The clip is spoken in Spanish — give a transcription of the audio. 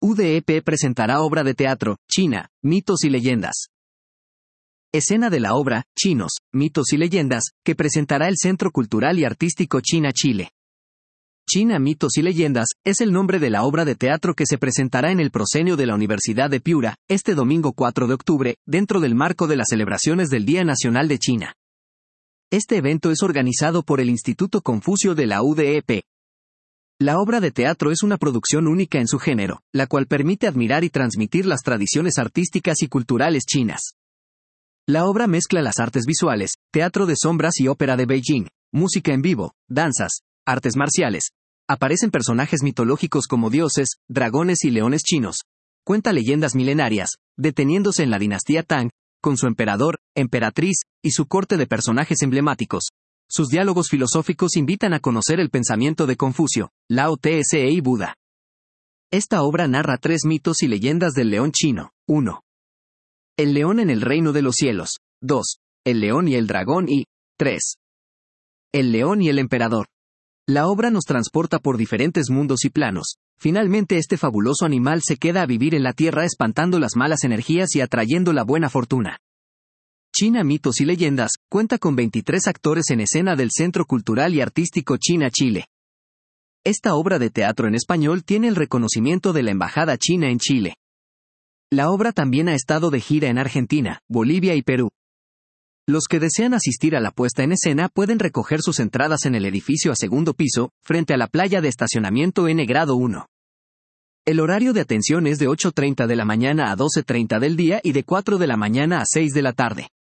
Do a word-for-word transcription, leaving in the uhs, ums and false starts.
U D E P presentará obra de teatro, China, mitos y leyendas. Escena de la obra, Chinos, mitos y leyendas, que presentará el Centro Cultural y Artístico China-Chile. China, mitos y leyendas, es el nombre de la obra de teatro que se presentará en el proscenio de la Universidad de Piura, este domingo cuatro de octubre, dentro del marco de las celebraciones del Día Nacional de China. Este evento es organizado por el Instituto Confucio de la U D E P. La obra de teatro es una producción única en su género, la cual permite admirar y transmitir las tradiciones artísticas y culturales chinas. La obra mezcla las artes visuales, teatro de sombras y ópera de Beijing, música en vivo, danzas, artes marciales. Aparecen personajes mitológicos como dioses, dragones y leones chinos. Cuenta leyendas milenarias, deteniéndose en la dinastía Tang, con su emperador, emperatriz, y su corte de personajes emblemáticos. Sus diálogos filosóficos invitan a conocer el pensamiento de Confucio, Lao Tse y Buda. Esta obra narra tres mitos y leyendas del león chino. uno. El león en el reino de los cielos. dos. El león y el dragón y tres. El león y el emperador. La obra nos transporta por diferentes mundos y planos. Finalmente este fabuloso animal se queda a vivir en la tierra espantando las malas energías y atrayendo la buena fortuna. China, mitos y leyendas, cuenta con veintitrés actores en escena del Centro Cultural y Artístico China-Chile. Esta obra de teatro en español tiene el reconocimiento de la Embajada China en Chile. La obra también ha estado de gira en Argentina, Bolivia y Perú. Los que desean asistir a la puesta en escena pueden recoger sus entradas en el edificio a segundo piso, frente a la playa de estacionamiento N grado uno. El horario de atención es de ocho treinta de la mañana a doce treinta del día y de cuatro de la mañana a seis de la tarde.